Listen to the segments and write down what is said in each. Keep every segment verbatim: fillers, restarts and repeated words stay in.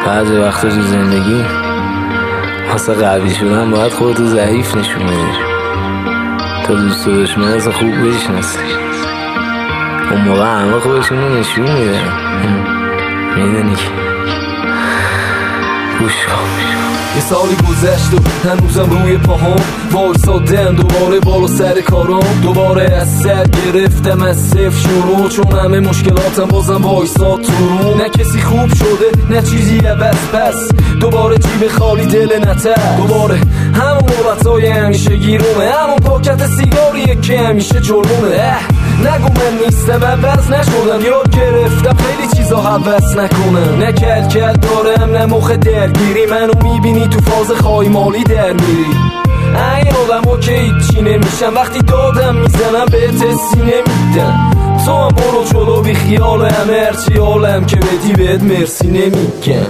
بعضی وقتا تو زندگی واسه قوی شدن باید خودتو ضعیف نشون بدی تا دوست و دشمن از خوب بشناسی. اون موقع همه خودشونو نشون میدن. میدونی که گوش کن. یه سالی گذشت و هنوزم روی پاهام وایسادم، دوباره بالا سر کارام، دوباره از سر گرفتم از صفر شروع، چون همه مشکلاتم بازم وایساد تو رو. نه کسی خوب شده نه چیزی عوض، پس دوباره جیب خالی دل نتر، دوباره همون مورتای همیشه گیرومه، همون پاکت سیگاریه که همیشه جرمونه. نگو من نیستم عوض نشدم، یاد گرفتم خیلی چیزا حوض نکنم، نه کل کل دارم نه مخ درگیری، منو میبینی تو فاز خواهی مالی در میری. این آدم ها که هیچی نمیشم، وقتی دادم میزنم به تسی نمیدم، تو هم برو جلو بی خیال همه هرچی حالم که بدی بهت مرسی نمیگم.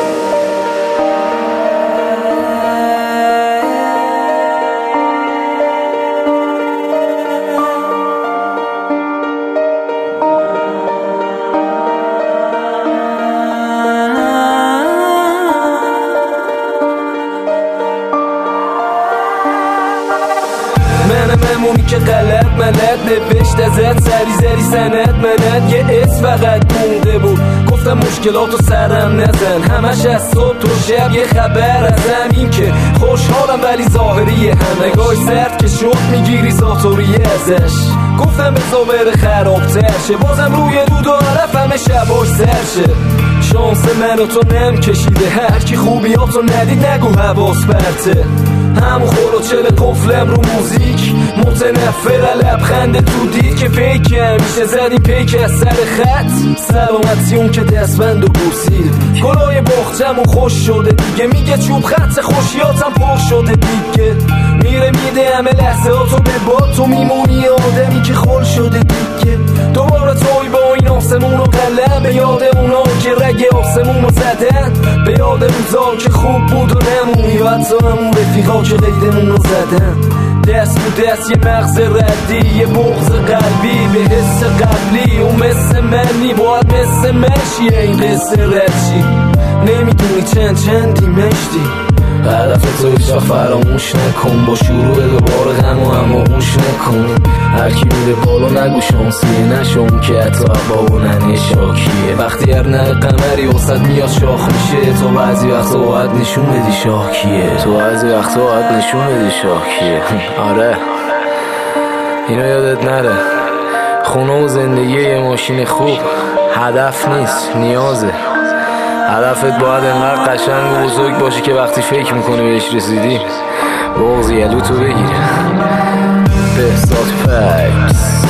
ممونی که غلط ملت نوشت ازت سری زری سنت منت، یه اسم فقط مونده بود گفتم مشکلاتو سرم نزن، همش از صبح تو شب یه خبر از همین که خوشحالم ولی ظاهریه، هم نگاه سرد که شد میگیری ذاتوریه ازش، گفتم بزا بره خرابتر شه، بازم روی دود و عرف همه شباش سر شه. شانس من و تو نم کشیده، هر کی خوبیاتو ندید نگو حواس برته، همون خلوچل قفلم رو موزیک متنفر لبخند تو دید که پیک همیشه زدیم پیک از سر خط، سلامتی اون که دستبند و بوسید، گلای باختمون خوش شده دیگه، میگه چوب خط خوشیاتم پر شده دیگه، میره میده همه لحظه ها تو به باد، تو میمونی آدمی که خل شده دیگه، دوباره توی با این آسمون و قلم، به یاد اونا که رگ آسمون رو زدن، به یاد روزا که خوب بود و نمونی، و حتی همون رفیقا که قیدمون رو زدن، دست رو دست یه مغز ردی، یه بغض قلبی به حس قبلی، اون مثل منی باید مثل منشیه این قصه ردشی، نمیدونی چند چندی مشتی، هدف تو ایشا فراموش نکن، با شروع دوباره غم و هم آغوش نکن، هرکی میره بالا نگو شانسیه، نشون که حتی با و ننه شاکیه، وقتی هر نر قمری وسط میاد شاخ میشه، تو بعضی وقتا باید نشون بدی شاکیه، تو بعضی وقتا باید نشون بدی شاکیه. آره اینو یادت نره، خونه و زندگی یه ماشین خوب هدف نیست نیازه، هدفت باید انقدر قشنگ و بزرگ باشه که وقتی فکر میکنی بهش رسیدی بغض یلو تو بگیره. بهزاد فکس